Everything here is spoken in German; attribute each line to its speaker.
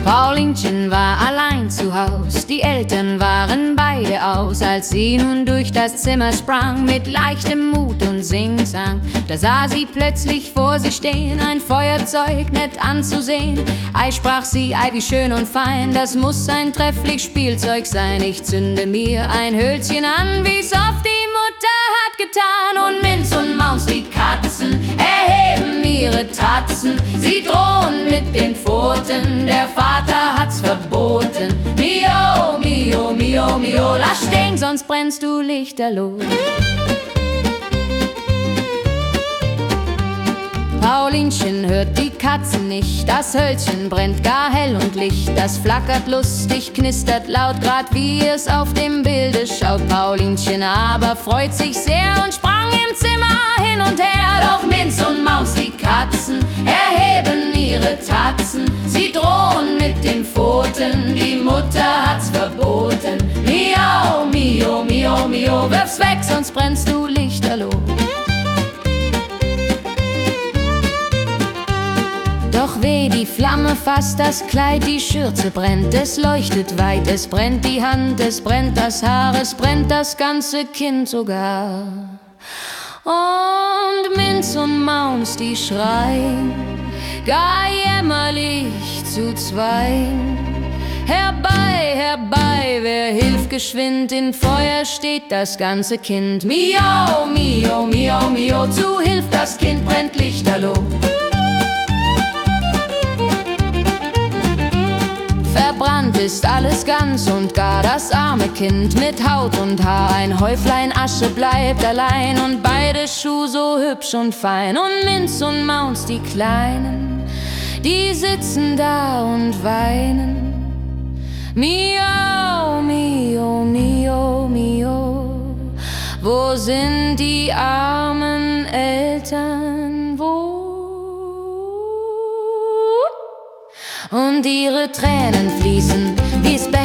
Speaker 1: Paulinchen war allein zu Haus, die Eltern waren beide aus. Als sie nun durch das Zimmer sprang, mit leichtem Mut und Singsang, da sah sie plötzlich vor sich stehen, ein Feuerzeug nett anzusehen. Ei, sprach sie, ei, wie schön und fein, das muss ein trefflich Spielzeug sein. Ich zünde mir ein Hölzchen an, wie's oft die Mutter hat getan. Und Minz und Maus, die Katzen, erheben ihre Tatzen, sie drohen mit den Pfoten, der Vater hat's verboten. Mio, mio, mio, mio, lass stehen, sonst brennst du lichterloh. Paulinchen hört die Katzen nicht, das Hölzchen brennt gar hell und Licht. Das flackert lustig, knistert laut, grad wie es auf dem Bilde schaut. Paulinchen aber freut sich sehr und sprang im Zimmer hin und her. Doch Minz und Maus, die Katzen, erheben ihre Tatzen, sie drohen mit den Pfoten, die Mutter hat's verboten. Miau, mio, mio, mio, wirf's weg, sonst brennst du lichterloh. Doch weh, die Flamme fasst das Kleid, die Schürze brennt, es leuchtet weit, es brennt die Hand, es brennt das Haar, es brennt das ganze Kind sogar. Und Minz und Maus, die schreien, gar jämmerlich zu zweien. Herbei, herbei, wer hilft geschwind, in Feuer steht das ganze Kind. Miau, mio, mio, mio, zu Hilf, das Kind brennt lichterloh. Verbrannt ist alles ganz und gar das arme Kind mit Haut und Haar. Ein Häuflein Asche bleibt allein und beide Schuh so hübsch und fein. Und Minz und Maus, die Kleinen, die sitzen da und weinen. Miau, mio, mio, mio, wo sind die armen Eltern, wo? Und ihre Tränen fließen, wie's